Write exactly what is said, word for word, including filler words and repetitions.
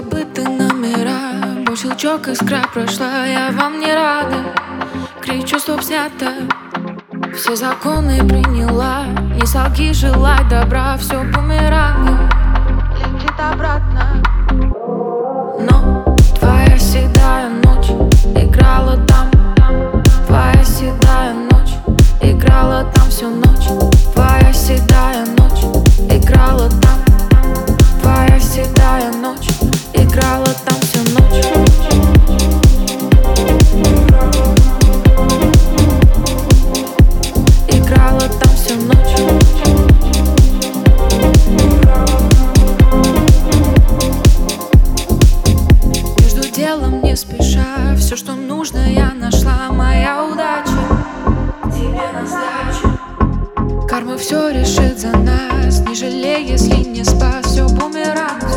забыты номера. Мой щелчок, искра прошла, я вам не рада. Кричу, стоп, снято. Все законы приняла. Не солги, желай добра. Все бумерангом летит обратно. Но твоя седая ночь играла там. Твоя седая ночь играла там всю ночь. Твоя седая ночь играла там. Твоя седая ночь играла там всю ночь. Играла там всю ночь. Между делом не спеша, все, что нужно, я нашла. Моя удача тебе на сдачу. Карма все решит за нас. Не жалей, если не спас. Все бумеранг.